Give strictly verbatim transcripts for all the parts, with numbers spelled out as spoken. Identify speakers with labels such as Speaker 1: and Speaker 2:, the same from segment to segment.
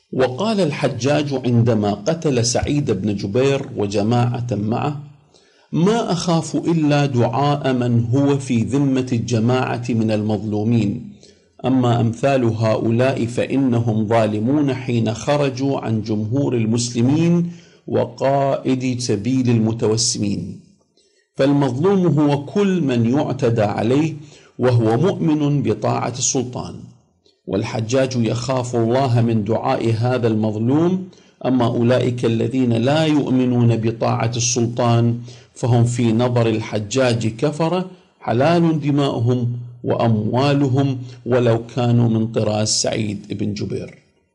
Speaker 1: وقال الحجاج عندما قتل سعيد بن جبير وجماعة معه: ما أخاف إلا دعاء من هو في ذمة الجماعة من المظلومين، أما أمثال هؤلاء فإنهم ظالمون حين خرجوا عن جمهور المسلمين وقائد سبيل المتوسمين. فالمظلوم هو كل من يعتدى عليه وهو مؤمن بطاعة السلطان، والحجاج يخاف الله من دعاء هذا المظلوم. أما أولئك الذين لا يؤمنون بطاعة السلطان فهم في نظر الحجاج كفرة، حلال دماؤهم وأموالهم ولو كانوا من طراز سعيد بن جبير.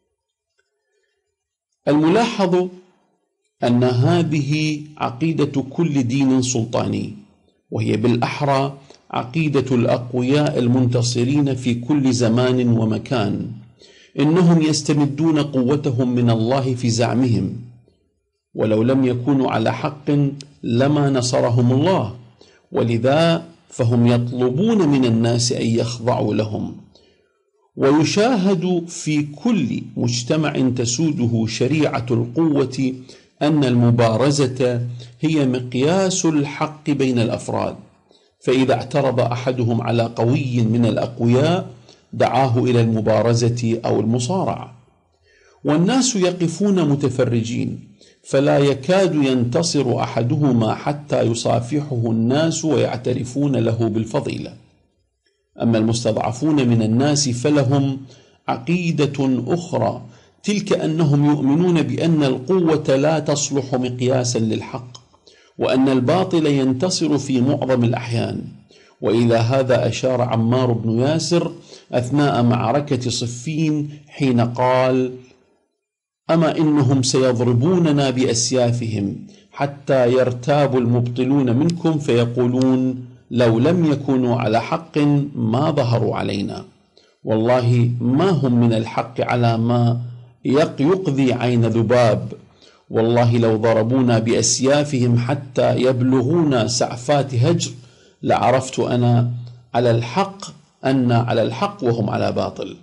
Speaker 1: الملاحظ أن هذه عقيدة كل دين سلطاني، وهي بالأحرى عقيدة الأقوياء المنتصرين في كل زمان ومكان. إنهم يستمدون قوتهم من الله في زعمهم، ولو لم يكونوا على حق لما نصرهم الله، ولذا فهم يطلبون من الناس أن يخضعوا لهم. ويشاهد في كل مجتمع تسوده شريعة القوة أن المبارزة هي مقياس الحق بين الأفراد، فإذا اعترض أحدهم على قوي من الأقوياء دعاه إلى المبارزة أو المصارعة. والناس يقفون متفرجين، فلا يكاد ينتصر أحدهما حتى يصافحه الناس ويعترفون له بالفضيلة. أما المستضعفون من الناس فلهم عقيدة أخرى، تلك أنهم يؤمنون بأن القوة لا تصلح مقياسا للحق، وأن الباطل ينتصر في معظم الأحيان. وإلى هذا أشار عمار بن ياسر أثناء معركة صفين حين قال: أما إنهم سيضربوننا بأسيافهم حتى يرتاب المبطلون منكم فيقولون لو لم يكونوا على حق ما ظهروا علينا. والله ما هم من الحق على ما يقضي عين ذباب. والله لو ضربونا بأسيافهم حتى يبلغونا سعفات هجر لعرفت أنا على الحق أن على الحق وهم على باطل.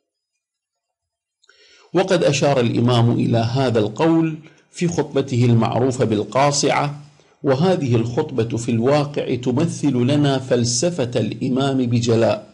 Speaker 1: وقد أشار الإمام إلى هذا القول في خطبته المعروفة بالقاصعة، وهذه الخطبة في الواقع تمثل لنا فلسفة الإمام بجلاء.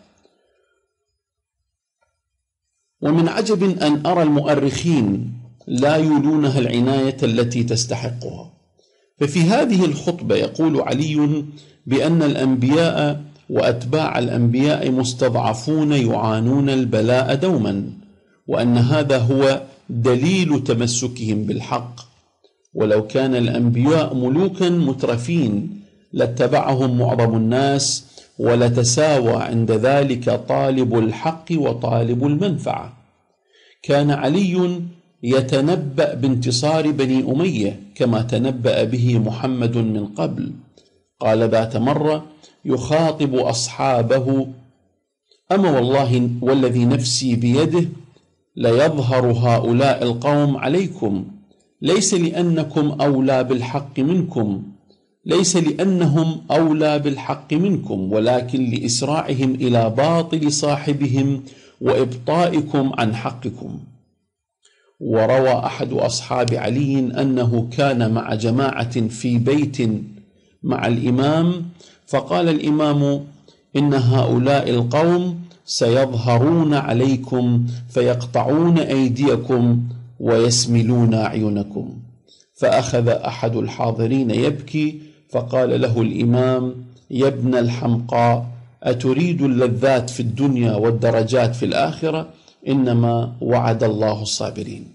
Speaker 1: ومن عجب أن أرى المؤرخين لا يولونها العناية التي تستحقها. ففي هذه الخطبة يقول علي بأن الأنبياء وأتباع الأنبياء مستضعفون يعانون البلاء دوما، وأن هذا هو دليل تمسكهم بالحق. ولو كان الأنبياء ملوكا مترفين لاتبعهم معظم الناس، ولتساوى عند ذلك طالب الحق وطالب المنفعة. كان علي يتنبأ بانتصار بني أمية كما تنبأ به محمد من قبل. قال ذات مرة يخاطب أصحابه: أما والله والذي نفسي بيده ليظهر هؤلاء القوم عليكم، ليس لأنكم أولى بالحق منكم ليس لأنهم أولى بالحق منكم ولكن لإسراعهم إلى باطل صاحبهم وإبطائكم عن حقكم. وروى أحد أصحاب علي أنه كان مع جماعة في بيت مع الإمام، فقال الإمام: إن هؤلاء القوم سيظهرون عليكم فيقطعون أيديكم ويسملون أعينكم. فأخذ أحد الحاضرين يبكي، فقال له الإمام: يا ابن الحمقاء، أتريد اللذات في الدنيا والدرجات في الآخرة؟ إنما وعد الله الصابرين.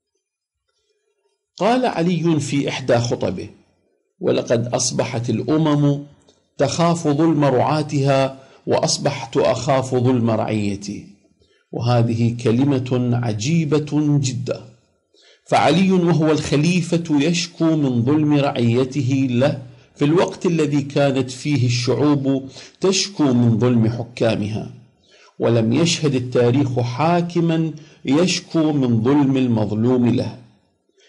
Speaker 1: قال علي في إحدى خطبه: ولقد أصبحت الأمم تخاف ظلم رعاتها وأصبحت أخاف ظلم رعيتي. وهذه كلمة عجيبة جدا، فعلي وهو الخليفة يشكو من ظلم رعيته له في الوقت الذي كانت فيه الشعوب تشكو من ظلم حكامها، ولم يشهد التاريخ حاكما يشكو من ظلم المظلوم له.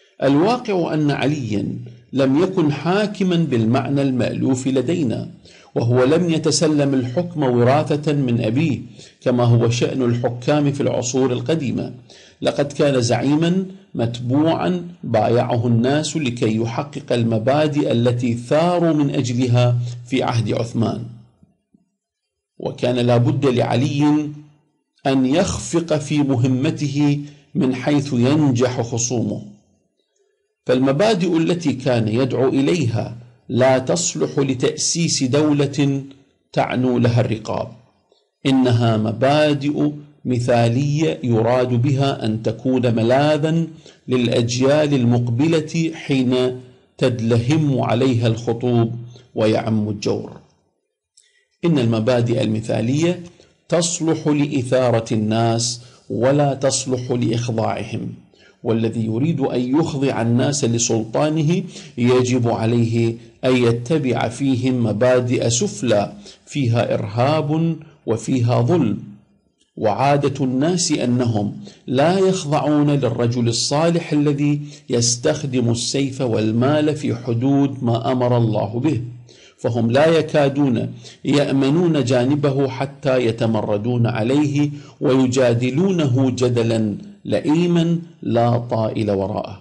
Speaker 1: الواقع أن عليا لم يكن حاكما بالمعنى المألوف لدينا، وهو لم يتسلم الحكم وراثة من أبيه كما هو شأن الحكام في العصور القديمة. لقد كان زعيما متبوعا بايعه الناس لكي يحقق المبادئ التي ثاروا من أجلها في عهد عثمان، وكان لا بد لعلي أن يخفق في مهمته من حيث ينجح خصومه. فالمبادئ التي كان يدعو إليها لا تصلح لتأسيس دولة تعنو لها الرقاب، إنها مبادئ مثالية يراد بها أن تكون ملاذا للأجيال المقبلة حين تدلهم عليها الخطوب ويعم الجور. إن المبادئ المثالية تصلح لإثارة الناس ولا تصلح لإخضاعهم، والذي يريد أن يخضع الناس لسلطانه يجب عليه أن يتبع فيهم مبادئ سفلى فيها إرهاب وفيها ظلم. وعادة الناس أنهم لا يخضعون للرجل الصالح الذي يستخدم السيف والمال في حدود ما أمر الله به، فهم لا يكادون يأمنون جانبه حتى يتمردون عليه ويجادلونه جدلا لئيما لا طائل وراءه.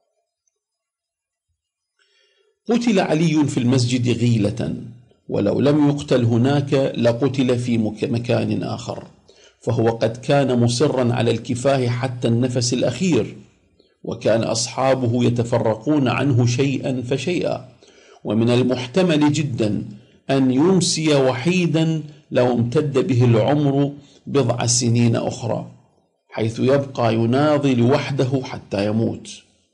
Speaker 1: قتل علي في المسجد غيلة، ولو لم يقتل هناك لقتل في مكان آخر، فهو قد كان مصرا على الكفاح حتى النفس الأخير، وكان أصحابه يتفرقون عنه شيئا فشيئا، ومن المحتمل جدا أن يمسي وحيدا لو امتد به العمر بضع سنين أخرى، حيث يبقى يناضل وحده حتى يموت.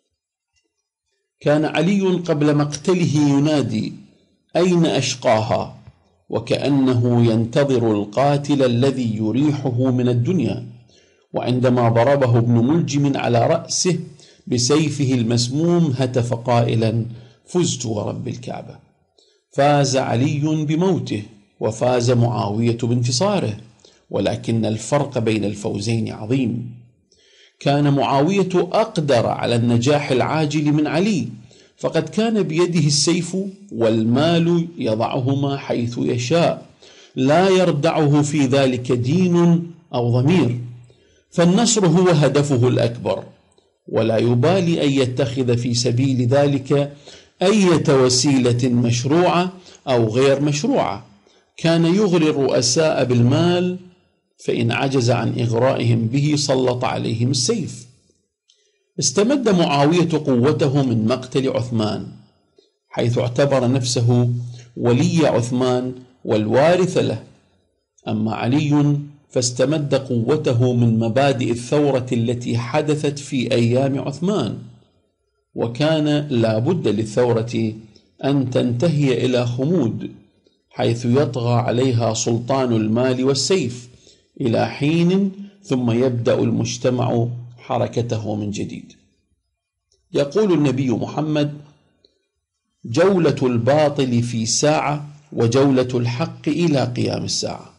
Speaker 1: كان علي قبل مقتله ينادي: أين أشقاها؟ وكأنه ينتظر القاتل الذي يريحه من الدنيا. وعندما ضربه ابن ملجم على رأسه بسيفه المسموم هتف قائلا: فزت ورب الكعبة. فاز علي بموته وفاز معاوية بانتصاره، ولكن الفرق بين الفوزين عظيم. كان معاوية أقدر على النجاح العاجل من علي، فقد كان بيده السيف والمال يضعهما حيث يشاء، لا يردعه في ذلك دين أو ضمير، فالنصر هو هدفه الأكبر، ولا يبالي أن يتخذ في سبيل ذلك أي وسيلة مشروعة أو غير مشروعة. كان يغري الرؤساء بالمال، فإن عجز عن إغرائهم به سلط عليهم السيف. استمد معاوية قوته من مقتل عثمان، حيث اعتبر نفسه ولي عثمان والوارث له. أما علي فاستمد قوته من مبادئ الثورة التي حدثت في أيام عثمان، وكان لا بد للثورة أن تنتهي إلى خمود، حيث يطغى عليها سلطان المال والسيف إلى حين، ثم يبدأ المجتمع حركته من جديد. يقول النبي محمد: جولة الباطل في ساعة وجولة الحق إلى قيام الساعة.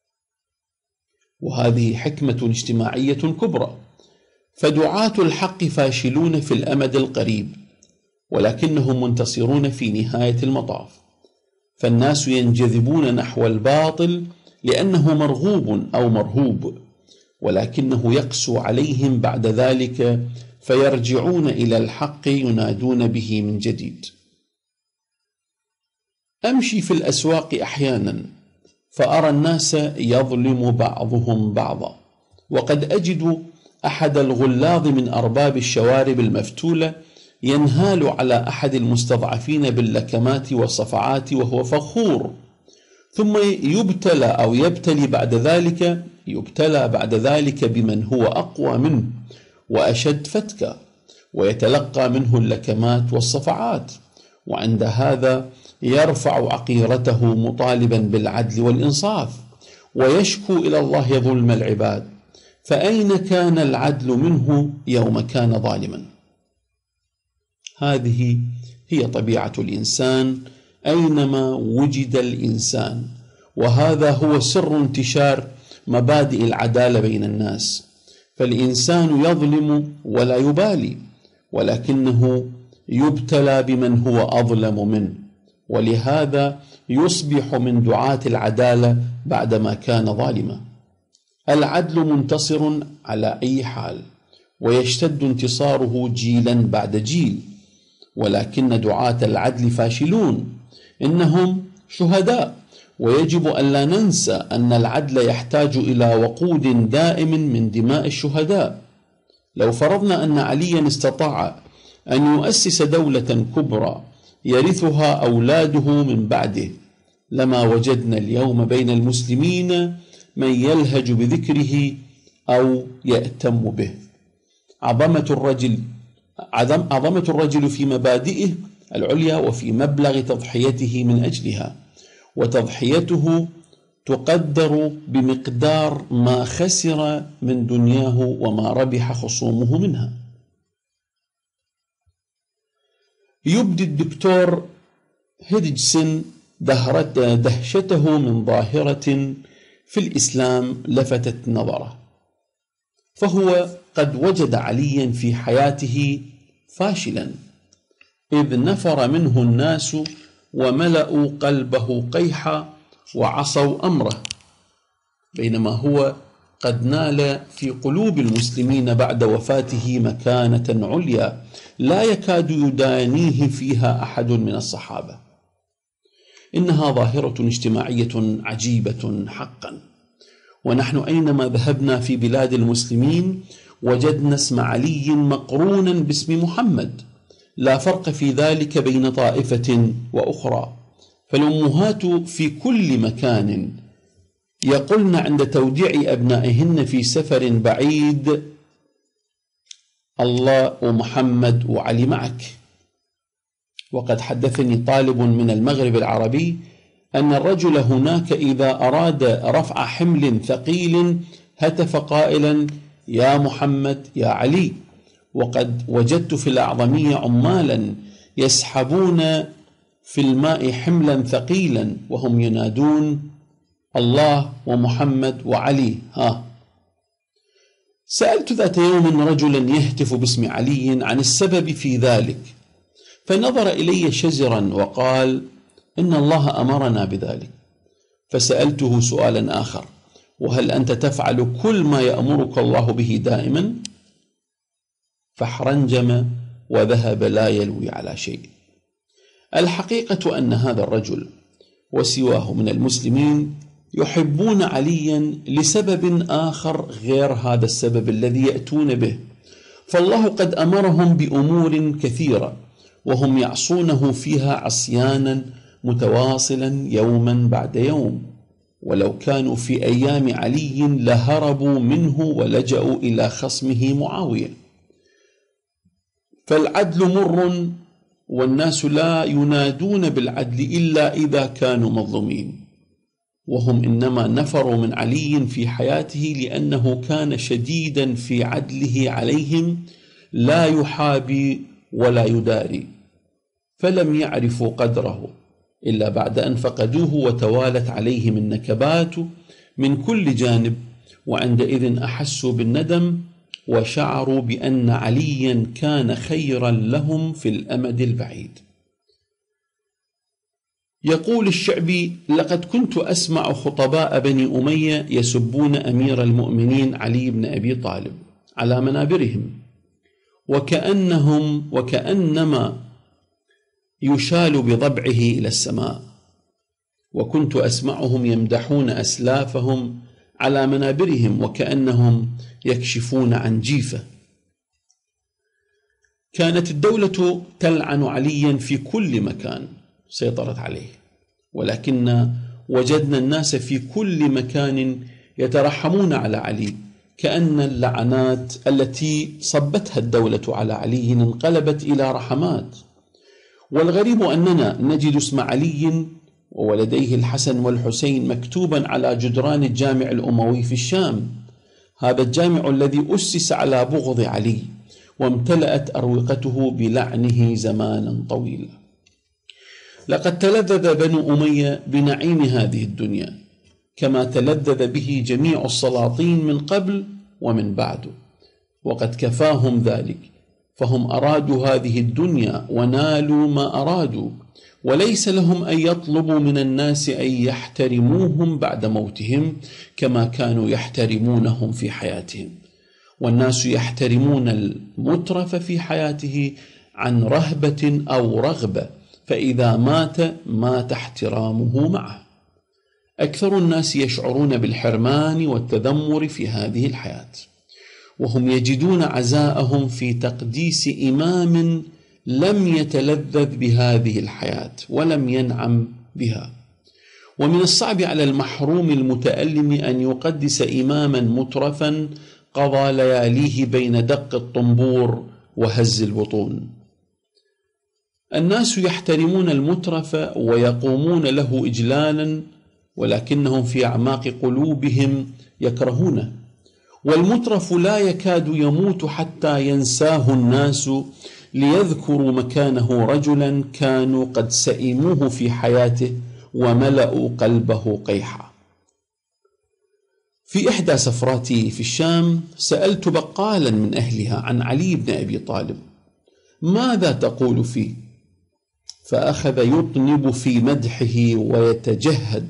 Speaker 1: وهذه حكمة اجتماعية كبرى، فدعاة الحق فاشلون في الأمد القريب، ولكنهم منتصرون في نهاية المطاف. فالناس ينجذبون نحو الباطل لأنه مرغوب أو مرهوب، ولكنه يقسو عليهم بعد ذلك فيرجعون إلى الحق ينادون به من جديد. أمشي في الأسواق أحيانا فأرى الناس يظلم بعضهم بعضا، وقد أجد أحد الغلاظ من أرباب الشوارب المفتولة ينهال على أحد المستضعفين باللكمات والصفعات وهو فخور، ثم يبتلى أو يبتلي بعد ذلك يبتلى بعد ذلك بمن هو أقوى منه وأشد فتكا، ويتلقى منه اللكمات والصفعات، وعند هذا يرفع عقيرته مطالبا بالعدل والإنصاف، ويشكو إلى الله ظلم العباد، فأين كان العدل منه يوم كان ظالما؟ هذه هي طبيعة الإنسان أينما وجد الإنسان، وهذا هو سر انتشار مبادئ العدالة بين الناس. فالإنسان يظلم ولا يبالي، ولكنه يبتلى بمن هو أظلم منه، ولهذا يصبح من دعاة العدالة بعدما كان ظالما. العدل منتصر على أي حال، ويشتد انتصاره جيلا بعد جيل، ولكن دعاة العدل فاشلون، إنهم شهداء، ويجب أن لا ننسى أن العدل يحتاج إلى وقود دائم من دماء الشهداء. لو فرضنا أن عليا استطاع أن يؤسس دولة كبرى يرثها أولاده من بعده، لما وجدنا اليوم بين المسلمين من يلهج بذكره أو يأتم به. عظمة الرجل عظمة الرجل في مبادئه العليا وفي مبلغ تضحيته من أجلها، وتضحيته تقدر بمقدار ما خسر من دنياه وما ربح خصومه منها. يبدي الدكتور هيدجسون دهشته من ظاهرة في الإسلام لفتت نظره، فهو قد وجد عليا في حياته فاشلا، إذ نفر منه الناس وملأوا قلبه قيحا وعصوا أمره، بينما هو قد نال في قلوب المسلمين بعد وفاته مكانة عليا لا يكاد يدانيه فيها أحد من الصحابة. إنها ظاهرة اجتماعية عجيبة حقا، ونحن أينما ذهبنا في بلاد المسلمين وجدنا اسم علي مقرونا باسم محمد، لا فرق في ذلك بين طائفة وأخرى. فالأمهات في كل مكان يقولن عند توديع أبنائهن في سفر بعيد: الله ومحمد وعلي معك. وقد حدثني طالب من المغرب العربي أن الرجل هناك إذا أراد رفع حمل ثقيل هتف قائلا: يا محمد يا علي. وقد وجدت في الأعظمية عمالا يسحبون في الماء حملا ثقيلا وهم ينادون: الله ومحمد وعلي. ها سألت ذات يوم رجلا يهتف باسم علي عن السبب في ذلك، فنظر إلي شزرا وقال: إن الله أمرنا بذلك. فسألته سؤالا آخر: وهل أنت تفعل كل ما يأمرك الله به دائما؟ فاحرنجم وذهب لا يلوي على شيء. الحقيقة أن هذا الرجل وسواه من المسلمين يحبون عليا لسبب آخر غير هذا السبب الذي يأتون به، فالله قد أمرهم بأمور كثيرة وهم يعصونه فيها عصيانا متواصلا يوما بعد يوم، ولو كانوا في أيام علي لهربوا منه ولجأوا إلى خصمه معاوية. فالعدل مر، والناس لا ينادون بالعدل إلا إذا كانوا مظلومين، وهم إنما نفروا من علي في حياته لأنه كان شديدا في عدله عليهم، لا يحابي ولا يداري، فلم يعرفوا قدره إلا بعد أن فقدوه وتوالت عليهم النكبات من كل جانب، وعندئذ أحسوا بالندم وشعروا بأن عليا كان خيرا لهم في الأمد البعيد. يقول الشعبي: لقد كنت أسمع خطباء بني أمية يسبون أمير المؤمنين علي بن أبي طالب على منابرهم، وكأنهم وكأنما يشال بضبعه إلى السماء، وكنت أسمعهم يمدحون أسلافهم على منابرهم وكأنهم يكشفون عن جيفة. كانت الدولة تلعن عليا في كل مكان سيطرت عليه، ولكن وجدنا الناس في كل مكان يترحمون على علي، كأن اللعنات التي صبتها الدولة على علي انقلبت إلى رحمات. والغريب أننا نجد اسم علي وولديه الحسن والحسين مكتوبا على جدران الجامع الأموي في الشام، هذا الجامع الذي أسس على بغض علي وامتلأت أروقته بلعنه زمانا طويلا. لقد تلذذ بنو أمية بنعيم هذه الدنيا كما تلذذ به جميع السلاطين من قبل ومن بعد، وقد كفاهم ذلك، فهم أرادوا هذه الدنيا ونالوا ما أرادوا، وليس لهم أن يطلبوا من الناس أن يحترموهم بعد موتهم كما كانوا يحترمونهم في حياتهم. والناس يحترمون المترف في حياته عن رهبة أو رغبة، فإذا مات مات احترامه معه. أكثر الناس يشعرون بالحرمان والتذمر في هذه الحياة، وهم يجدون عزاءهم في تقديس إمام لم يتلذذ بهذه الحياة ولم ينعم بها. ومن الصعب على المحروم المتألم أن يقدس إماما مترفا قضى لياليه بين دق الطنبور وهز البطون. الناس يحترمون المترف ويقومون له إجلالا، ولكنهم في أعماق قلوبهم يكرهونه. والمترف لا يكاد يموت حتى ينساه الناس ليذكروا مكانه رجلا كانوا قد سئموه في حياته وملأوا قلبه قيحا. في إحدى سفراتي في الشام سألت بقالا من أهلها عن علي بن أبي طالب: ماذا تقول فيه؟ فأخذ يطنب في مدحه ويتجهد.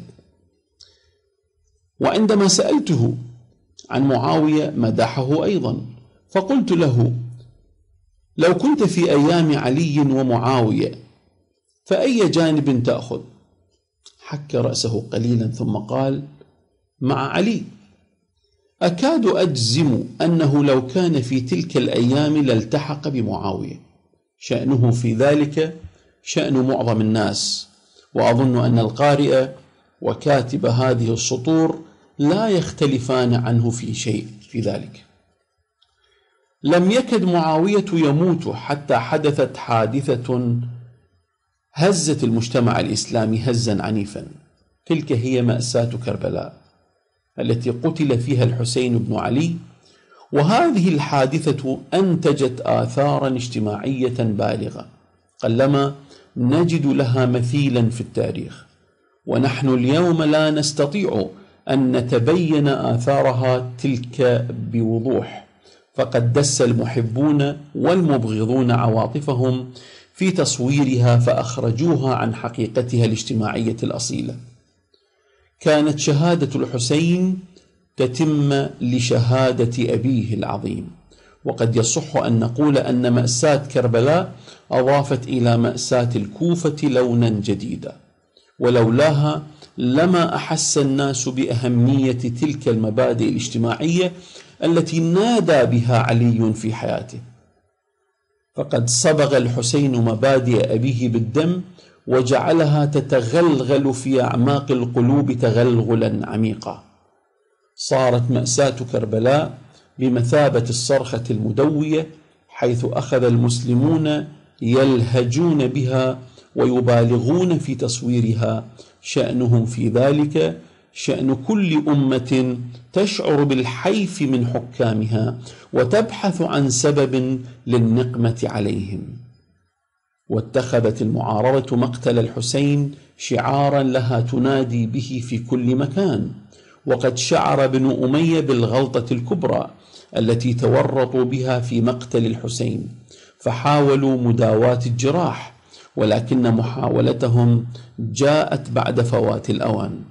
Speaker 1: وعندما سألته عن معاوية مدحه أيضا، فقلت له: لو كنت في أيام علي ومعاوية فأي جانب تأخذ؟ حك رأسه قليلا ثم قال: مع علي. أكاد أجزم أنه لو كان في تلك الأيام لالتحق بمعاوية. شأنه في ذلك شأن معظم الناس، وأظن أن القارئ وكاتب هذه السطور لا يختلفان عنه في شيء في ذلك. لم يكد معاوية يموت حتى حدثت حادثة هزت المجتمع الإسلامي هزا عنيفا. تلك هي مأساة كربلاء التي قتل فيها الحسين بن علي، وهذه الحادثة أنتجت آثارا اجتماعية بالغة قلما نجد لها مثيلا في التاريخ، ونحن اليوم لا نستطيع أن نتبين آثارها تلك بوضوح، فقد دس المحبون والمبغضون عواطفهم في تصويرها فأخرجوها عن حقيقتها الاجتماعية الأصيلة. كانت شهادة الحسين تتم لشهادة أبيه العظيم، وقد يصح أن نقول أن مأساة كربلاء أضافت إلى مأساة الكوفة لونا جديدا، ولولاها لما أحس الناس بأهمية تلك المبادئ الاجتماعية التي نادى بها علي في حياته. فقد صبغ الحسين مبادئ أبيه بالدم وجعلها تتغلغل في أعماق القلوب تغلغلا عميقا. صارت مأساة كربلاء بمثابة الصرخة المدوية، حيث أخذ المسلمون يلهجون بها ويبالغون في تصويرها. شأنهم في ذلك شأن كل أمة تشعر بالحيف من حكامها وتبحث عن سبب للنقمة عليهم. واتخذت المعارضة مقتل الحسين شعارا لها تنادي به في كل مكان، وقد شعر ابن أمية بالغلطة الكبرى التي تورطوا بها في مقتل الحسين، فحاولوا مداواة الجراح، ولكن محاولتهم جاءت بعد فوات الأوان.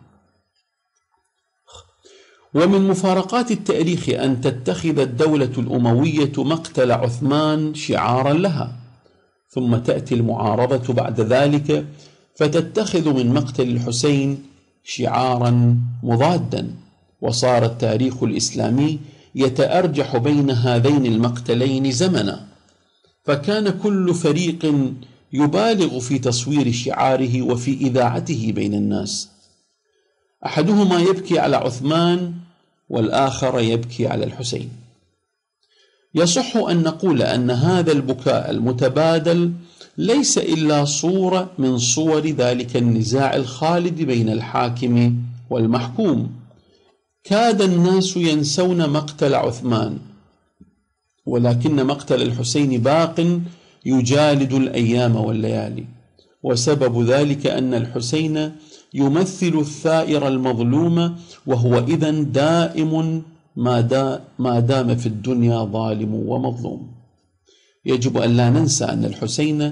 Speaker 1: ومن مفارقات التاريخ أن تتخذ الدولة الأموية مقتل عثمان شعارا لها، ثم تأتي المعارضة بعد ذلك فتتخذ من مقتل الحسين شعارا مضادا، وصار التاريخ الإسلامي يتأرجح بين هذين المقتلين زمنا، فكان كل فريق يبالغ في تصوير شعاره وفي إذاعته بين الناس. أحدهما يبكي على عثمان والآخر يبكي على الحسين. يصح أن نقول أن هذا البكاء المتبادل ليس إلا صورة من صور ذلك النزاع الخالد بين الحاكم والمحكوم. كاد الناس ينسون مقتل عثمان، ولكن مقتل الحسين باق يجالد الأيام والليالي، وسبب ذلك أن الحسين يمثل الثائر المظلوم، وهو إذن دائم ما دام في الدنيا ظالم ومظلوم. يجب أن لا ننسى أن الحسين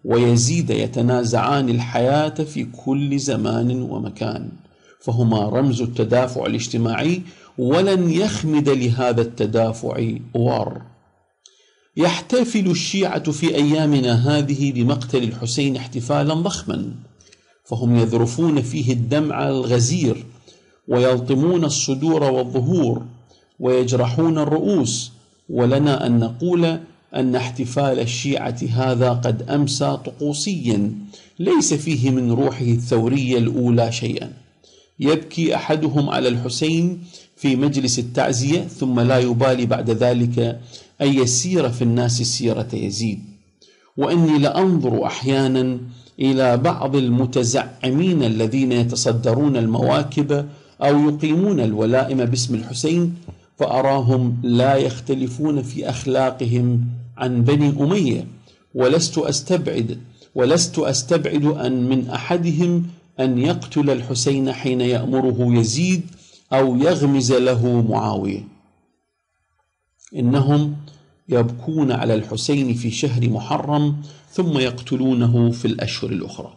Speaker 1: ويزيد يتنازعان الحياة في كل زمان ومكان، فهما رمز التدافع الاجتماعي، ولن يخمد لهذا التدافع وار. يحتفل الشيعة في أيامنا هذه بمقتل الحسين احتفالا ضخما، فهم يذرفون فيه الدمع الغزير، ويلطمون الصدور والظهور، ويجرحون الرؤوس، ولنا أن نقول أن احتفال الشيعة هذا قد أمسى طقوسيا ليس فيه من روحه الثورية الأولى شيئا. يبكي أحدهم على الحسين في مجلس التعزية، ثم لا يبالي بعد ذلك أن يسير في الناس سيرة يزيد. وإني لأنظر أحيانا إلى بعض المتزعمين الذين يتصدرون المواكب أو يقيمون الولائم باسم الحسين، فأراهم لا يختلفون في أخلاقهم عن بني أمية، ولست أستبعد ولست أستبعد أن من أحدهم أن يقتل الحسين حين يأمره يزيد أو يغمز له معاوية. إنهم يبكون على الحسين في شهر محرم ثم يقتلونه في الأشهر الأخرى.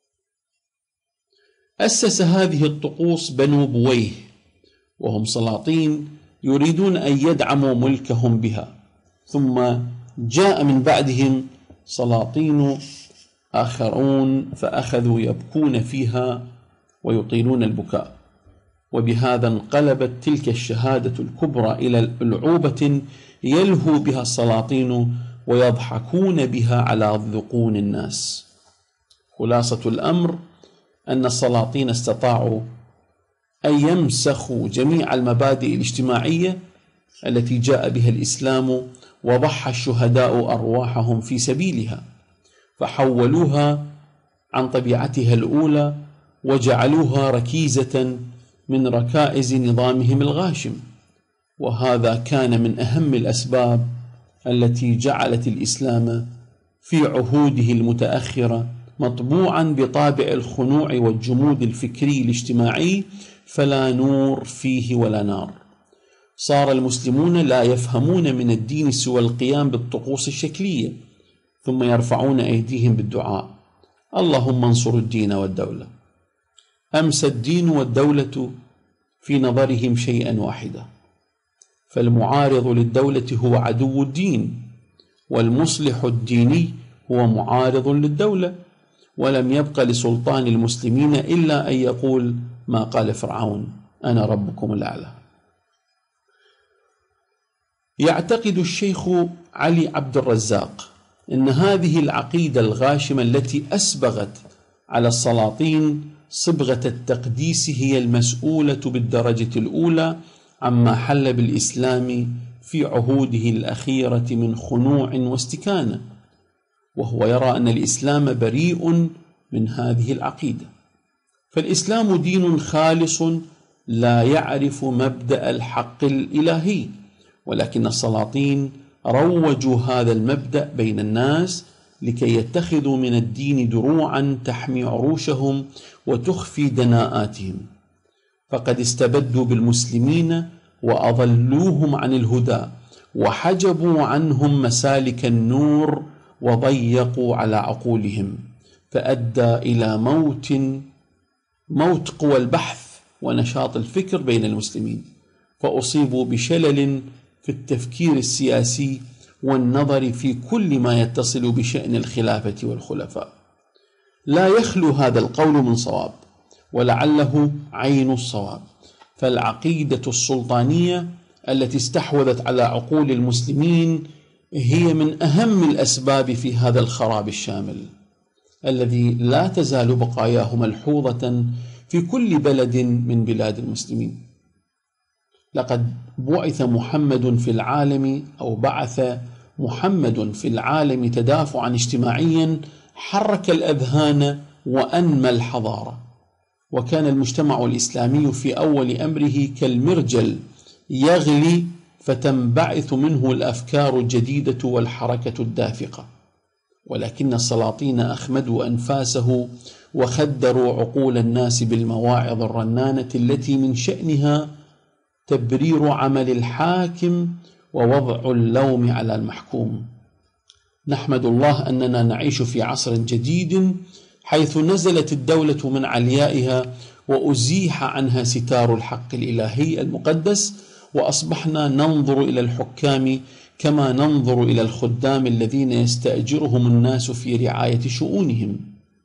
Speaker 1: أسس هذه الطقوس بنو بويه، وهم سلاطين يريدون أن يدعموا ملكهم بها، ثم جاء من بعدهم سلاطين آخرون فأخذوا يبكون فيها ويطيلون البكاء، وبهذا انقلبت تلك الشهادة الكبرى إلى ألعوبة يلهو بها السلاطين ويضحكون بها على ذقون الناس. خلاصة الأمر أن السلاطين استطاعوا أن يمسخوا جميع المبادئ الاجتماعية التي جاء بها الإسلام وضحى الشهداء أرواحهم في سبيلها، فحولوها عن طبيعتها الأولى وجعلوها ركيزة من ركائز نظامهم الغاشم. وهذا كان من أهم الأسباب التي جعلت الإسلام في عهوده المتأخرة مطبوعا بطابع الخنوع والجمود الفكري الاجتماعي، فلا نور فيه ولا نار. صار المسلمون لا يفهمون من الدين سوى القيام بالطقوس الشكلية، ثم يرفعون أيديهم بالدعاء: اللهم انصر الدين والدولة. أمس الدين والدولة في نظرهم شيئا واحدا، فالمعارض للدولة هو عدو الدين، والمصلح الديني هو معارض للدولة، ولم يبق لسلطان المسلمين إلا أن يقول ما قال فرعون: أنا ربكم الأعلى. يعتقد الشيخ علي عبد الرزاق أن هذه العقيدة الغاشمة التي أسبغت على السلاطين صبغة التقديس هي المسؤولة بالدرجة الأولى عما حل بالإسلام في عهوده الأخيرة من خنوع واستكانة، وهو يرى أن الإسلام بريء من هذه العقيدة. فالإسلام دين خالص لا يعرف مبدأ الحق الإلهي، ولكن السلاطين روجوا هذا المبدأ بين الناس لكي يتخذوا من الدين دروعا تحمي عروشهم وتخفي دناءاتهم، فقد استبدوا بالمسلمين وأضلوهم عن الهدى، وحجبوا عنهم مسالك النور، وضيقوا على عقولهم، فأدى إلى موت موت قوى البحث ونشاط الفكر بين المسلمين، فأصيبوا بشلل في التفكير السياسي والنظر في كل ما يتصل بشأن الخلافة والخلفاء. لا يخلو هذا القول من صواب، ولعله عين الصواب، فالعقيدة السلطانية التي استحوذت على عقول المسلمين هي من أهم الأسباب في هذا الخراب الشامل الذي لا تزال بقاياه ملحوظة في كل بلد من بلاد المسلمين. لقد بعث محمد في العالم أو بعث محمد في العالم تدافعا اجتماعيا حرك الأذهان وأنمى الحضارة، وكان المجتمع الإسلامي في أول أمره كالمرجل يغلي فتنبعث منه الأفكار الجديدة والحركة الدافقة، ولكن السلاطين أخمدوا أنفاسه وخدروا عقول الناس بالمواعظ الرنانة التي من شأنها تبرير عمل الحاكم ووضع اللوم على المحكوم. نحمد الله أننا نعيش في عصر جديد حيث نزلت الدولة من عليائها وأزيح عنها ستار الحق الإلهي المقدس، وأصبحنا ننظر إلى الحكام كما ننظر إلى الخدام الذين يستأجرهم الناس في رعاية شؤونهم.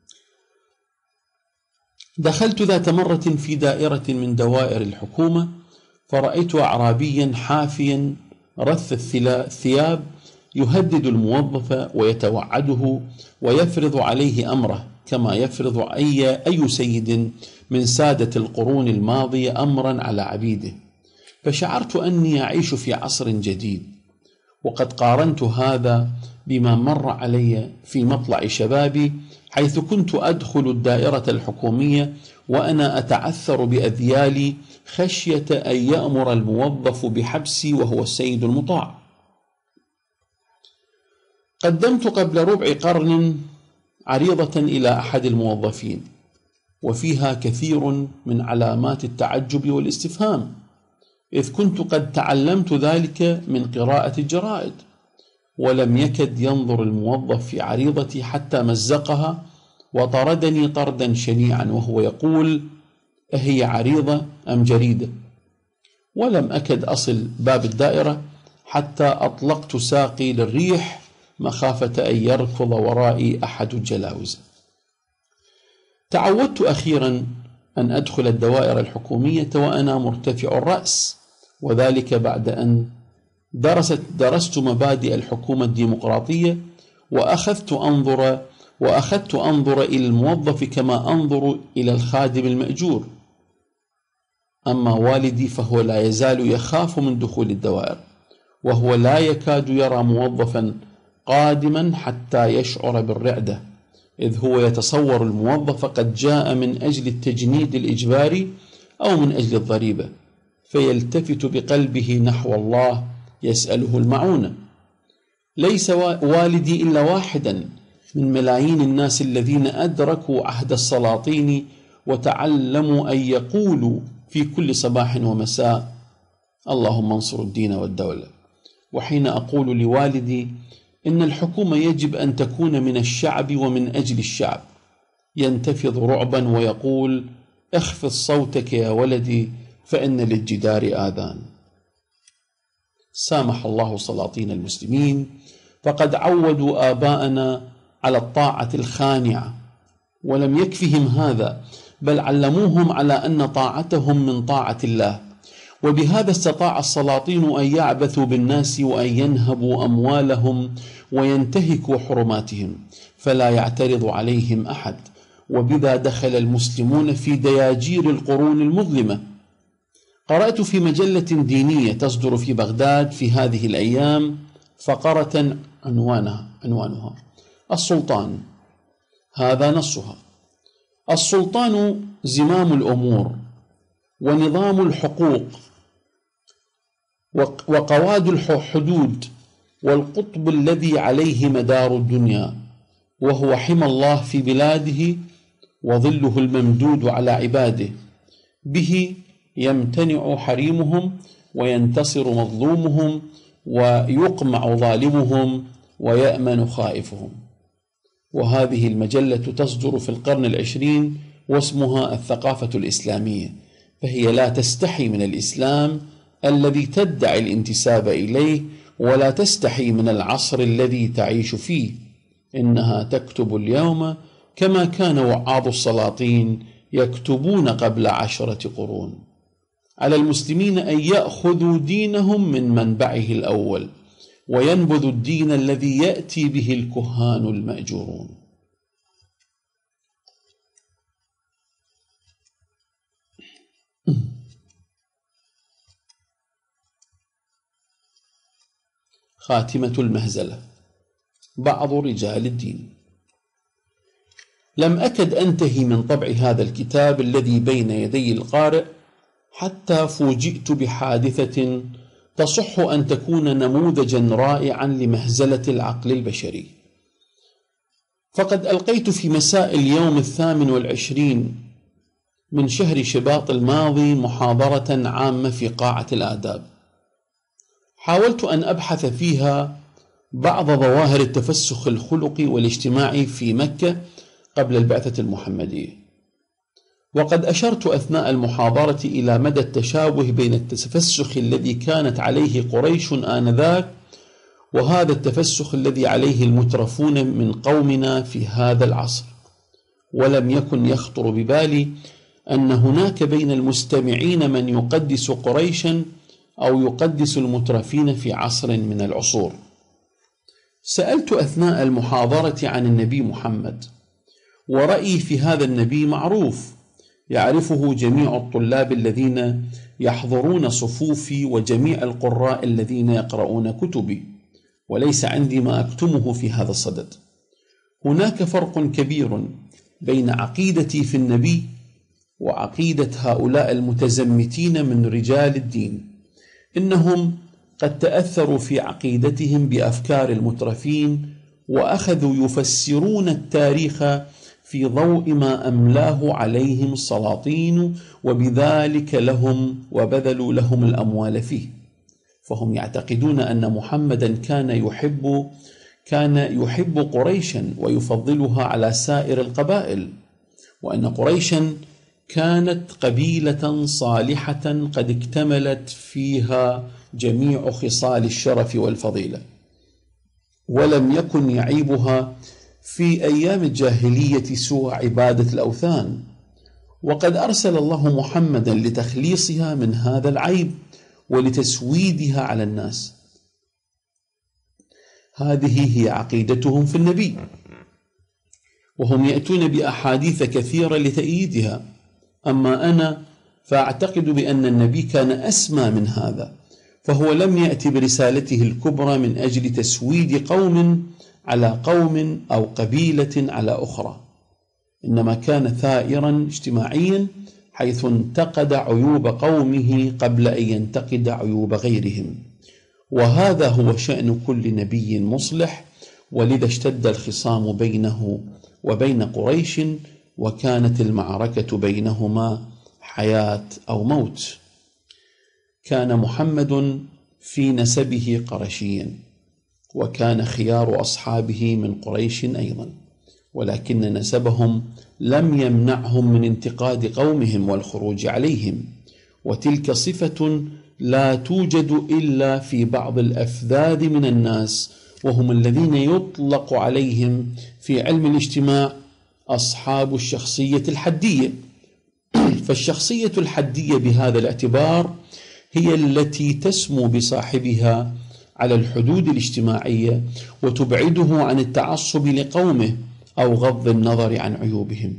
Speaker 1: دخلت ذات مرة في دائرة من دوائر الحكومة فرأيت أعرابيا حافيا رث الثياب يهدد الموظف ويتوعده ويفرض عليه أمره كما يفرض أي, أي سيد من سادة القرون الماضية أمرا على عبيده. فشعرت أني أعيش في عصر جديد، وقد قارنت هذا بما مر علي في مطلع شبابي، حيث كنت أدخل الدائرة الحكومية وأنا أتعثر بأذيالي خشية أن يأمر الموظف بحبسي وهو السيد المطاع. قدمت قبل ربع قرن عريضة إلى أحد الموظفين، وفيها كثير من علامات التعجب والاستفهام، إذ كنت قد تعلمت ذلك من قراءة الجرائد. ولم يكد ينظر الموظف في عريضتي حتى مزقها وطردني طردا شنيعا وهو يقول: أهي عريضة أم جريدة؟ ولم أكد أصل باب الدائرة حتى أطلقت ساقي للريح مخافة أن يركض ورائي أحد الجلاوزة. تعودت أخيرا أن أدخل الدوائر الحكومية وأنا مرتفع الرأس، وذلك بعد أن درست درست مبادئ الحكومة الديمقراطية، وأخذت أنظر وأخذت أنظر إلى الموظف كما أنظر إلى الخادم المأجور. أما والدي فهو لا يزال يخاف من دخول الدوائر، وهو لا يكاد يرى موظفا قادما حتى يشعر بالرعدة، إذ هو يتصور الموظف قد جاء من أجل التجنيد الإجباري أو من أجل الضريبة، فيلتفت بقلبه نحو الله يسأله المعونة. ليس والدي إلا واحدا من ملايين الناس الذين أدركوا عهد السلاطين وتعلموا أن يقولوا في كل صباح ومساء: اللهم انصر الدين والدولة. وحين أقول لوالدي إن الحكومة يجب أن تكون من الشعب ومن أجل الشعب، ينتفض رعبا ويقول: اخفض صوتك يا ولدي فإن للجدار آذان. سامح الله سلاطين المسلمين، فقد عودوا آباءنا على الطاعة الخانعة، ولم يكفهم هذا، بل علموهم على أن طاعتهم من طاعة الله. وبهذا استطاع السلاطين أن يعبثوا بالناس وأن ينهبوا أموالهم وينتهكوا حرماتهم فلا يعترض عليهم أحد. وبذا دخل المسلمون في دياجير القرون المظلمة. قرأت في مجلة دينية تصدر في بغداد في هذه الأيام فقرة عنوانها, عنوانها السلطان. هذا نصها: السلطان زمام الأمور ونظام الحقوق وقواد الحدود والقطب الذي عليه مدار الدنيا، وهو حمى الله في بلاده وظله الممدود على عباده، به يمتنع حريمهم وينتصر مظلومهم ويقمع ظالمهم ويأمن خائفهم. وهذه المجلة تصدر في القرن العشرين واسمها الثقافة الإسلامية، فهي لا تستحي من الإسلام الذي تدعي الانتساب إليه، ولا تستحي من العصر الذي تعيش فيه. إنها تكتب اليوم كما كان وعاظ السلاطين يكتبون قبل عشرة قرون. على المسلمين أن يأخذوا دينهم من منبعه الأول وينبذوا الدين الذي يأتي به الكهان المأجورون. خاتمة المهزلة: بعض رجال الدين. لم أكد أنتهي من طبع هذا الكتاب الذي بين يدي القارئ حتى فوجئت بحادثة تصح أن تكون نموذجا رائعا لمهزلة العقل البشري. فقد ألقيت في مساء اليوم الثامن والعشرين من شهر شباط الماضي محاضرة عامة في قاعة الآداب، حاولت أن أبحث فيها بعض ظواهر التفسخ الخلقي والاجتماعي في مكة قبل البعثة المحمدية. وقد أشرت أثناء المحاضرة إلى مدى التشابه بين التفسخ الذي كانت عليه قريش آنذاك وهذا التفسخ الذي عليه المترفون من قومنا في هذا العصر، ولم يكن يخطر ببالي أن هناك بين المستمعين من يقدس قريشا أو يقدس المترفين في عصر من العصور. سألت أثناء المحاضرة عن النبي محمد، ورأيي في هذا النبي معروف، يعرفه جميع الطلاب الذين يحضرون صفوفي وجميع القراء الذين يقرؤون كتبي، وليس عندي ما أكتمه في هذا الصدد. هناك فرق كبير بين عقيدتي في النبي وعقيدة هؤلاء المتزمتين من رجال الدين. إنهم قد تأثروا في عقيدتهم بأفكار المترفين وأخذوا يفسرون التاريخ في ضوء ما أملاه عليهم السلاطين، وبذلك لهم وبذلوا لهم الأموال فيه. فهم يعتقدون أن محمدا كان يحب كان يحب قريشا ويفضلها على سائر القبائل، وأن قريشا كانت قبيلة صالحة قد اكتملت فيها جميع خصال الشرف والفضيلة، ولم يكن يعيبها في أيام الجاهلية سوى عبادة الأوثان، وقد أرسل الله محمدا لتخليصها من هذا العيب ولتسويدها على الناس. هذه هي عقيدتهم في النبي، وهم يأتون بأحاديث كثيرة لتأييدها. أما أنا فأعتقد بأن النبي كان أسمى من هذا، فهو لم يأتي برسالته الكبرى من أجل تسويد قوم على قوم أو قبيلة على أخرى، إنما كان ثائرا اجتماعيا حيث انتقد عيوب قومه قبل أن ينتقد عيوب غيرهم، وهذا هو شأن كل نبي مصلح. ولذا اشتد الخصام بينه وبين قريش، وكانت المعركة بينهما حياة أو موت. كان محمد في نسبه قرشيا، وكان خيار أصحابه من قريش أيضا، ولكن نسبهم لم يمنعهم من انتقاد قومهم والخروج عليهم، وتلك صفة لا توجد إلا في بعض الأفذاذ من الناس، وهم الذين يطلق عليهم في علم الاجتماع أصحاب الشخصية الحدية. فالشخصية الحدية بهذا الاعتبار هي التي تسمو بصاحبها على الحدود الاجتماعية وتبعده عن التعصب لقومه أو غض النظر عن عيوبهم.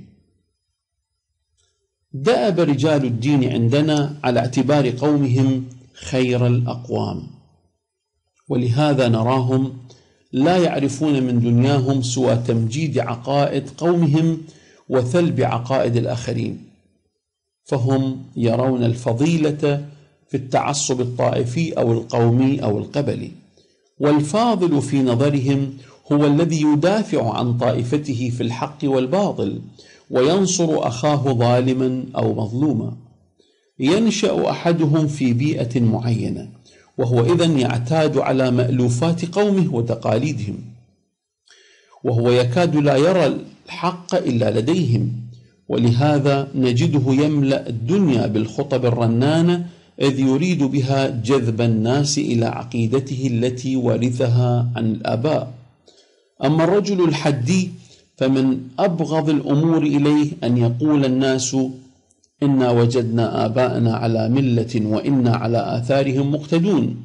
Speaker 1: دأب رجال الدين عندنا على اعتبار قومهم خير الأقوام، ولهذا نراهم لا يعرفون من دنياهم سوى تمجيد عقائد قومهم وثلب عقائد الآخرين، فهم يرون الفضيلة في التعصب الطائفي أو القومي أو القبلي، والفاضل في نظرهم هو الذي يدافع عن طائفته في الحق والباطل وينصر أخاه ظالما أو مظلوما. ينشأ أحدهم في بيئة معينة، وهو إذن يعتاد على مألوفات قومه وتقاليدهم، وهو يكاد لا يرى الحق إلا لديهم، ولهذا نجده يملأ الدنيا بالخطب الرنانة إذ يريد بها جذب الناس إلى عقيدته التي ورثها عن الآباء. أما الرجل الحدي فمن أبغض الأمور إليه أن يقول الناس إنا وجدنا آباءنا على ملة وإنا على آثارهم مقتدون.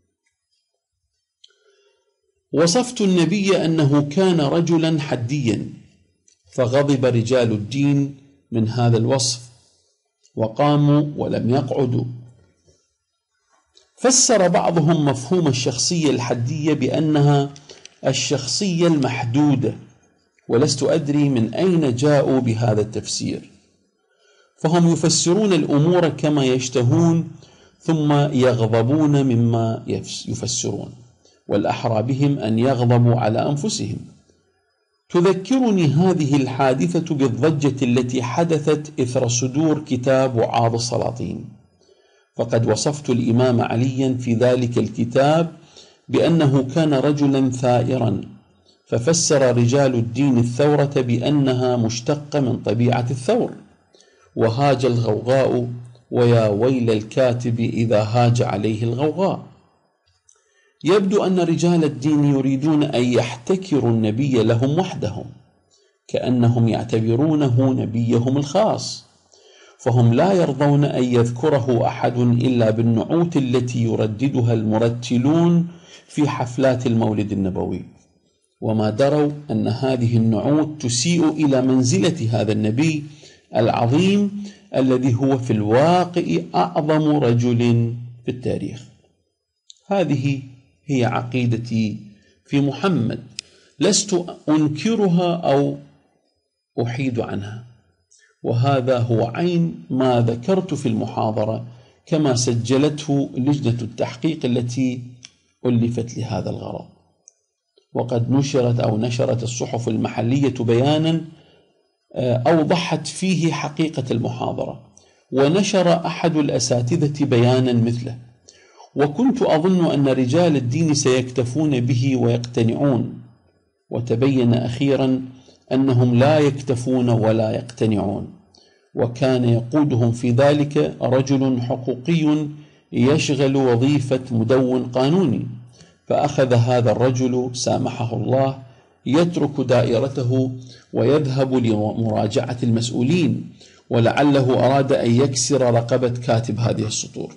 Speaker 1: وصفت النبي أنه كان رجلا حديا، فغضب رجال الدين من هذا الوصف وقاموا ولم يقعدوا. فسر بعضهم مفهوم الشخصية الحدية بأنها الشخصية المحدودة، ولست أدري من أين جاءوا بهذا التفسير، فهم يفسرون الأمور كما يشتهون ثم يغضبون مما يفسرون، والأحرى بهم أن يغضبوا على أنفسهم. تذكرني هذه الحادثة بالضجة التي حدثت إثر صدور كتاب وعاظ السلاطين، فقد وصفت الإمام عليا في ذلك الكتاب بأنه كان رجلا ثائرا، ففسر رجال الدين الثورة بأنها مشتقة من طبيعة الثور. وهاج الغوغاء ويا ويل الكاتب إذا هاج عليه الغوغاء. يبدو أن رجال الدين يريدون أن يحتكروا النبي لهم وحدهم، كأنهم يعتبرونه نبيهم الخاص، فهم لا يرضون أن يذكره أحد إلا بالنعوت التي يرددها المرتلون في حفلات المولد النبوي، وما دروا أن هذه النعوت تسيء إلى منزلة هذا النبي العظيم الذي هو في الواقع أعظم رجل في التاريخ. هذه هي عقيدتي في محمد، لست أنكرها أو أحيد عنها، وهذا هو عين ما ذكرت في المحاضرة كما سجلته لجنة التحقيق التي ألفت لهذا الغرض. وقد نشرت أو نشرت الصحف المحلية بيانا أوضحت فيه حقيقة المحاضرة، ونشر أحد الأساتذة بيانا مثله، وكنت أظن أن رجال الدين سيكتفون به ويقتنعون، وتبين أخيرا أنهم لا يكتفون ولا يقتنعون، وكان يقودهم في ذلك رجل حقوقي يشغل وظيفة مدون قانوني. فأخذ هذا الرجل سامحه الله يترك دائرته ويذهب لمراجعة المسؤولين، ولعله أراد أن يكسر رقبة كاتب هذه السطور.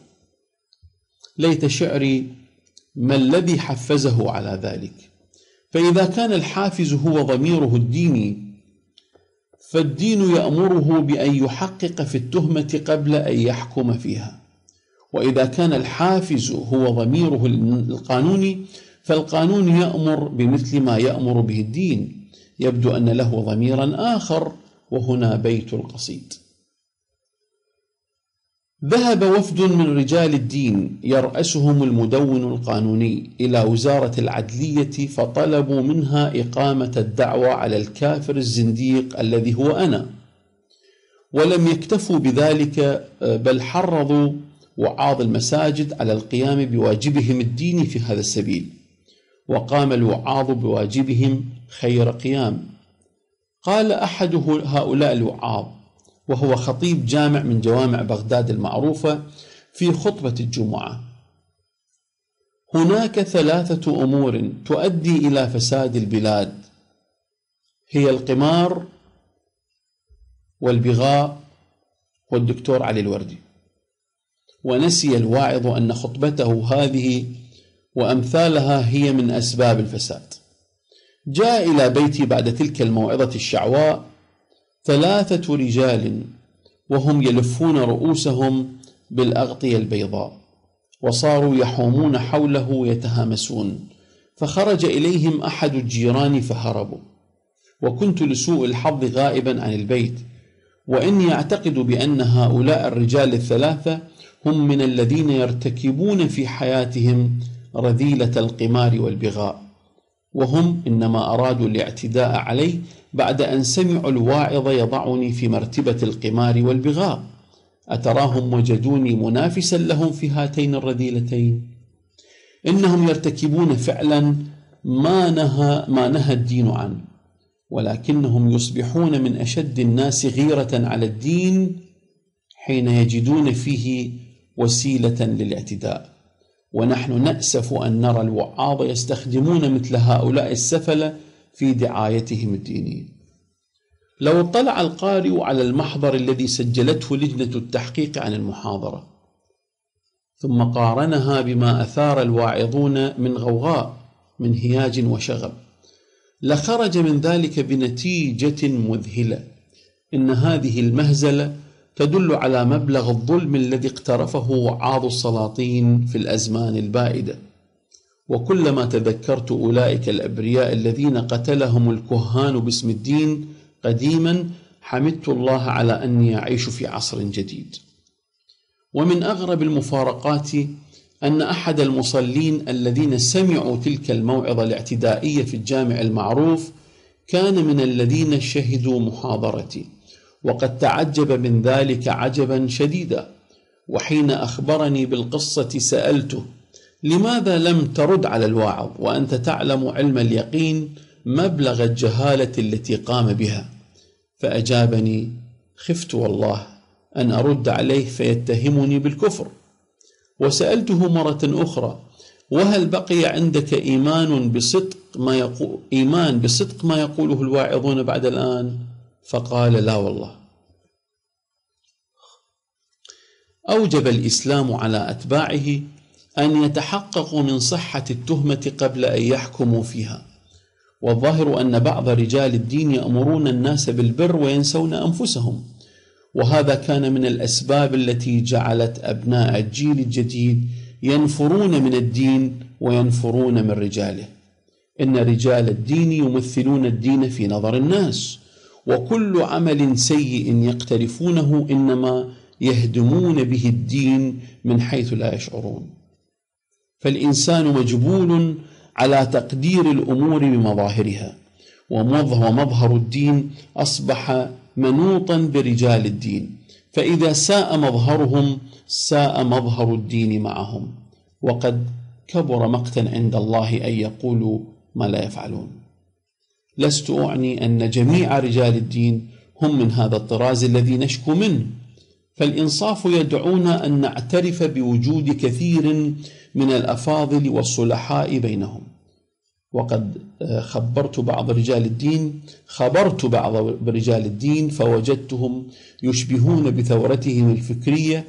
Speaker 1: ليت شعري ما الذي حفزه على ذلك، فإذا كان الحافز هو ضميره الديني فالدين يأمره بأن يحقق في التهمة قبل أن يحكم فيها، وإذا كان الحافز هو ضميره القانوني فالقانون يأمر بمثل ما يأمر به الدين. يبدو أن له ضميرا آخر، وهنا بيت القصيد. ذهب وفد من رجال الدين يرأسهم المدون القانوني إلى وزارة العدلية، فطلبوا منها إقامة الدعوى على الكافر الزنديق الذي هو أنا، ولم يكتفوا بذلك بل حرضوا وعاظ المساجد على القيام بواجبهم الديني في هذا السبيل، وقام الوعاظ بواجبهم خير قيام. قال أحد هؤلاء الوعاظ وهو خطيب جامع من جوامع بغداد المعروفة في خطبة الجمعة: هناك ثلاثة أمور تؤدي إلى فساد البلاد، هي القمار والبغاء والدكتور علي الوردي. ونسي الواعظ أن خطبته هذه وأمثالها هي من أسباب الفساد. جاء إلى بيتي بعد تلك الموعظة الشعواء ثلاثة رجال وهم يلفون رؤوسهم بالأغطية البيضاء، وصاروا يحومون حوله يتهامسون، فخرج إليهم أحد الجيران فهربوا، وكنت لسوء الحظ غائبا عن البيت، وإني أعتقد بأن هؤلاء الرجال الثلاثة هم من الذين يرتكبون في حياتهم رذيلة القمار والبغاء، وهم إنما أرادوا الاعتداء علي بعد أن سمعوا الواعظ يضعني في مرتبة القمار والبغاء. أتراهم وجدوني منافسا لهم في هاتين الرذيلتين؟ إنهم يرتكبون فعلا ما نهى, ما نهى الدين عنه، ولكنهم يصبحون من أشد الناس غيرة على الدين حين يجدون فيه وسيلة للاعتداء. ونحن نأسف أن نرى الوعاظ يستخدمون مثل هؤلاء السفلة في دعايتهم الدينية. لو اطلع القارئ على المحضر الذي سجلته لجنة التحقيق عن المحاضرة ثم قارنها بما أثار الواعظون من غوغاء من هياج وشغب، لخرج من ذلك بنتيجة مذهلة. إن هذه المهزلة تدل على مبلغ الظلم الذي اقترفه وعاظ السلاطين في الأزمان البائدة. وكلما تذكرت أولئك الأبرياء الذين قتلهم الكهان باسم الدين قديما حمدت الله على أني أعيش في عصر جديد. ومن أغرب المفارقات أن أحد المصلين الذين سمعوا تلك الموعظة الاعتدائية في الجامع المعروف كان من الذين شهدوا محاضرتي، وقد تعجب من ذلك عجبا شديدا. وحين أخبرني بالقصة سألته: لماذا لم ترد على الواعظ وأنت تعلم علم اليقين مبلغ الجهالة التي قام بها؟ فأجابني: خفت والله أن أرد عليه فيتهمني بالكفر. وسألته مرة أخرى: وهل بقي عندك إيمان بصدق ما يقول إيمان بصدق ما يقوله الواعظون بعد الآن؟ فقال: لا والله. أوجب الإسلام على أتباعه أن يتحققوا من صحة التهمة قبل أن يحكموا فيها، والظاهر أن بعض رجال الدين يأمرون الناس بالبر وينسون أنفسهم، وهذا كان من الأسباب التي جعلت أبناء الجيل الجديد ينفرون من الدين وينفرون من رجاله. إن رجال الدين يمثلون الدين في نظر الناس، وكل عمل سيء يقترفونه إنما يهدمون به الدين من حيث لا يشعرون. فالإنسان مجبول على تقدير الأمور بمظاهرها، ومظهر الدين أصبح منوطا برجال الدين، فإذا ساء مظهرهم ساء مظهر الدين معهم، وقد كبر مقتا عند الله أن يقولوا ما لا يفعلون. لست أعني أن جميع رجال الدين هم من هذا الطراز الذي نشكو منه، فالإنصاف يدعونا أن نعترف بوجود كثير من الأفاضل والصلحاء بينهم. وقد خبرت بعض رجال الدين خبرت بعض رجال الدين فوجدتهم يشبهون بثورتهم الفكرية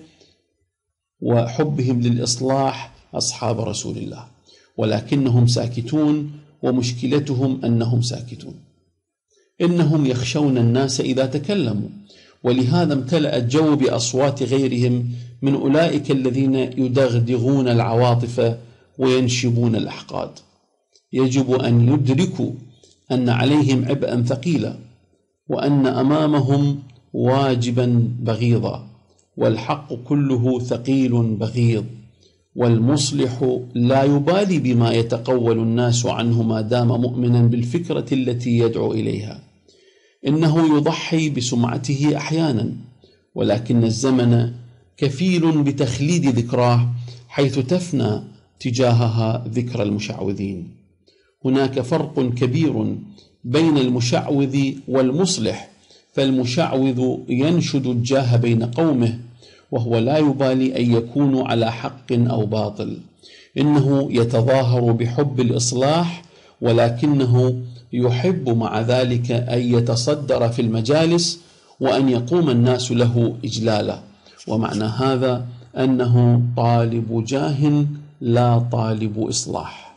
Speaker 1: وحبهم للإصلاح أصحاب رسول الله، ولكنهم ساكتون، ومشكلتهم أنهم ساكتون. إنهم يخشون الناس إذا تكلموا، ولهذا امتلأ الجو بأصوات غيرهم من أولئك الذين يدغدغون العواطف وينشبون الأحقاد. يجب أن يدركوا أن عليهم عبئا ثقيلا، وأن أمامهم واجبا بغيضا، والحق كله ثقيل بغيض، والمصلح لا يبالي بما يتقول الناس عنه ما دام مؤمنا بالفكرة التي يدعو إليها. إنه يضحي بسمعته أحيانا، ولكن الزمن كفيل بتخليد ذكراه حيث تفنى تجاهها ذكر المشعوذين. هناك فرق كبير بين المشعوذ والمصلح، فالمشعوذ ينشد الجاه بين قومه، وهو لا يبالي أن يكونوا على حق أو باطل. إنه يتظاهر بحب الإصلاح، ولكنه يحب مع ذلك أن يتصدر في المجالس وأن يقوم الناس له إجلالا، ومعنى هذا أنه طالب جاه لا طالب إصلاح.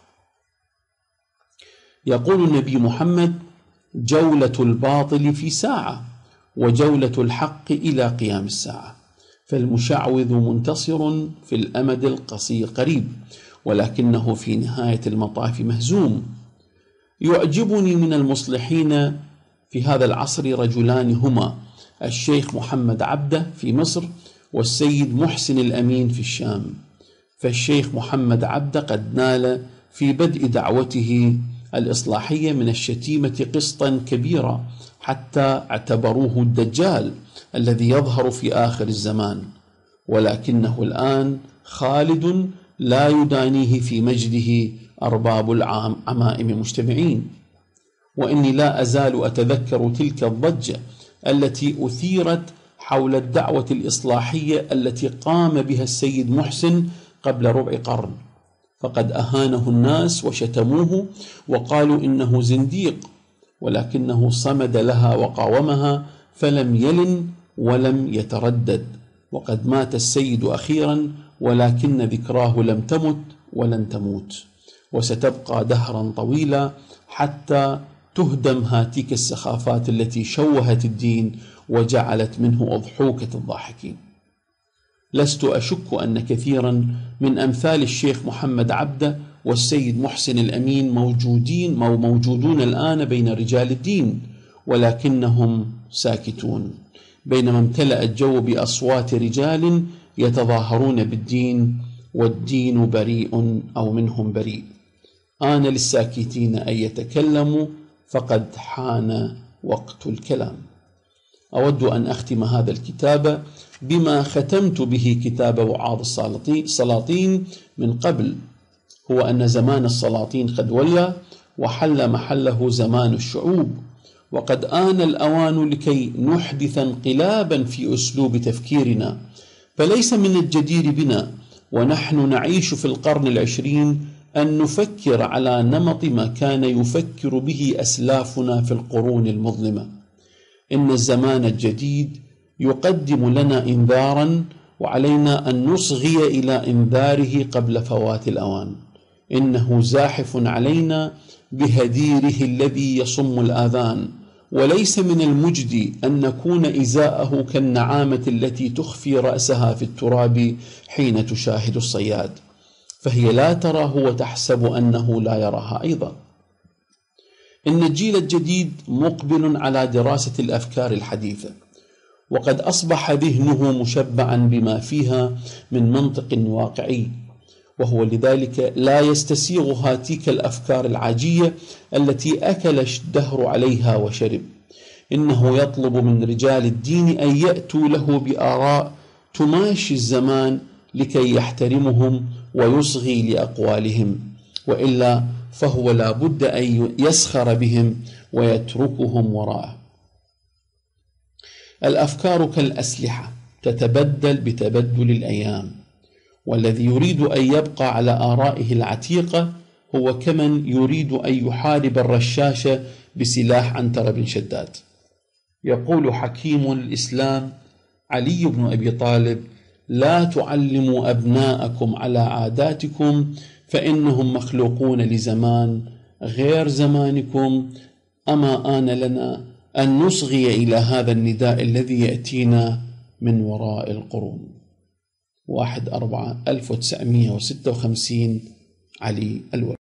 Speaker 1: يقول النبي محمد: جولة الباطل في ساعة، وجولة الحق إلى قيام الساعة. فالمشعوذ منتصر في الأمد القصير قريب، ولكنه في نهاية المطاف مهزوم. يعجبني من المصلحين في هذا العصر رجلان هما الشيخ محمد عبده في مصر والسيد محسن الأمين في الشام. فالشيخ محمد عبده قد نال في بدء دعوته الإصلاحية من الشتيمة قسطا كبيرا، حتى اعتبروه الدجال الذي يظهر في آخر الزمان، ولكنه الآن خالد لا يدانيه في مجده أرباب العمائم مجتمعين. وإني لا أزال أتذكر تلك الضجة التي أثيرت حول الدعوة الإصلاحية التي قام بها السيد محسن قبل ربع قرن، فقد أهانه الناس وشتموه وقالوا إنه زنديق، ولكنه صمد لها وقاومها فلم يلن ولم يتردد. وقد مات السيد أخيرا، ولكن ذكراه لم تمت ولن تموت، وستبقى دهرا طويلا حتى تهدم هاتيك السخافات التي شوهت الدين وجعلت منه أضحوكة الضاحكين. لست أشك أن كثيرا من أمثال الشيخ محمد عبده والسيد محسن الأمين موجودين مو موجودون الآن بين رجال الدين، ولكنهم ساكتون، بينما امتلأ الجو بأصوات رجال يتظاهرون بالدين، والدين بريء أو منهم بريء. آن للساكتين أن يتكلموا، فقد حان وقت الكلام. أود أن أختم هذا الكتاب بما ختمت به كتاب وعاظ السلاطين من قبل، هو أن زمان السلاطين قد ولى وحل محله زمان الشعوب، وقد آن الأوان لكي نحدث انقلابا في أسلوب تفكيرنا، فليس من الجدير بنا ونحن نعيش في القرن العشرين أن نفكر على نمط ما كان يفكر به أسلافنا في القرون المظلمة. إن الزمان الجديد يقدم لنا إنذارا، وعلينا أن نصغي إلى إنذاره قبل فوات الأوان. إنه زاحف علينا بهديره الذي يصم الآذان، وليس من المجدي أن نكون إزاءه كالنعامة التي تخفي رأسها في التراب حين تشاهد الصياد، فهي لا تراه وتحسب أنه لا يراها أيضا. إن الجيل الجديد مقبل على دراسة الأفكار الحديثة، وقد أصبح ذهنه مشبعا بما فيها من منطق واقعي، وهو لذلك لا يستسيغها تلك الأفكار العاجية التي أكل الدهر عليها وشرب. إنه يطلب من رجال الدين أن يأتوا له بآراء تماشي الزمان لكي يحترمهم ويصغي لأقوالهم، وإلا فهو لا بد أن يسخر بهم ويتركهم وراءه. الأفكار كالأسلحة تتبدل بتبدل الأيام، والذي يريد أن يبقى على آرائه العتيقة هو كمن يريد أن يحارب الرشاش بسلاح عنتر بن شداد. يقول حكيم الإسلام علي بن أبي طالب: لا تعلموا أبناءكم على عاداتكم فإنهم مخلوقون لزمان غير زمانكم، أما آن لنا أن نصغي إلى هذا النداء الذي يأتينا من وراء القرون. واحد أربعة ألف وتسعمائة وستة وخمسين علي الوردي.